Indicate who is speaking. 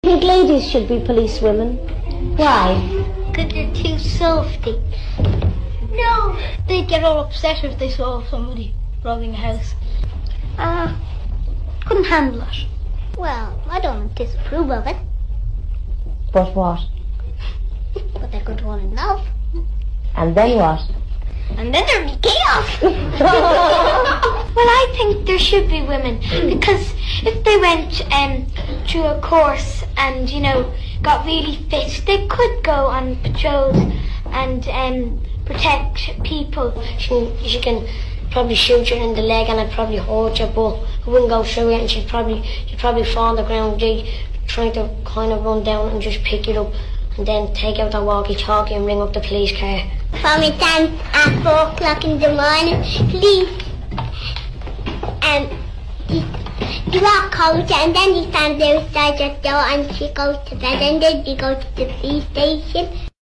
Speaker 1: think ladies should be policewomen. Why?
Speaker 2: Because they're too softy. No! They'd get all upset if they saw somebody robbing a house. Couldn't handle it. Well, I don't disapprove of it.
Speaker 1: But what?
Speaker 2: But they could fall in love.
Speaker 1: And then what?
Speaker 2: And then there'd be chaos. Well, I think there should be women, because if they went through a course and, got really fit, they could go on patrols and protect people.
Speaker 3: She can probably shoot you in the leg and it'd probably hurt you, but it wouldn't go through it, and you'd probably fall on the ground, trying to kind of run down and just pick it up and then take out the walkie-talkie and ring up the police car.
Speaker 2: For me dance at 4 o'clock in the morning, please. You walk out and then he stands outside your door and she goes to bed and then you go to the police station.